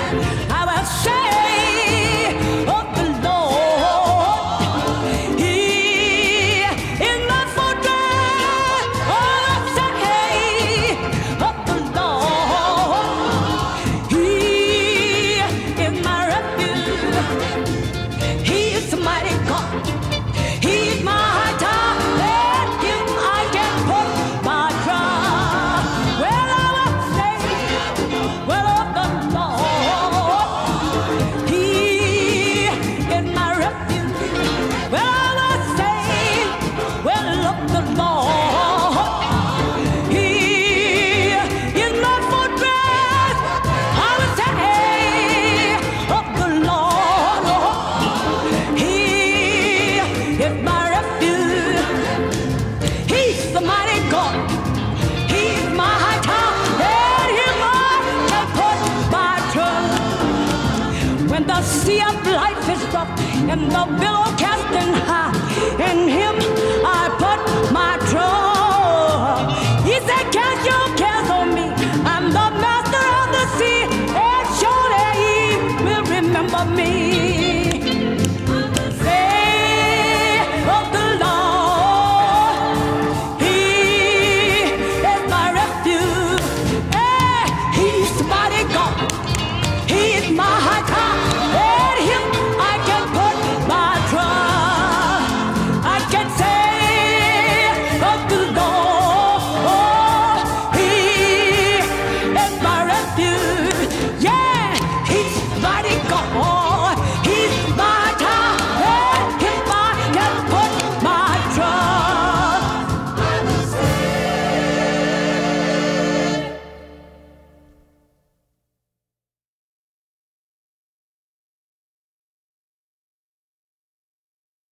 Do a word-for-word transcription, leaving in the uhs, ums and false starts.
I will say of the Lord, He is my fortress. Oh, I say of the Lord, He is my refuge. He is the mighty God. He is my high tower. In Him I can put my trust. Well, I will say, well, of the Lord, He is my refuge. Well, I will say, well, of the Lord, He is my fortress. I will say of the Lord, He is my refuge. He's the mighty God. He's my high tower. In Him I can put my trust. When the sea of life is rough and the billows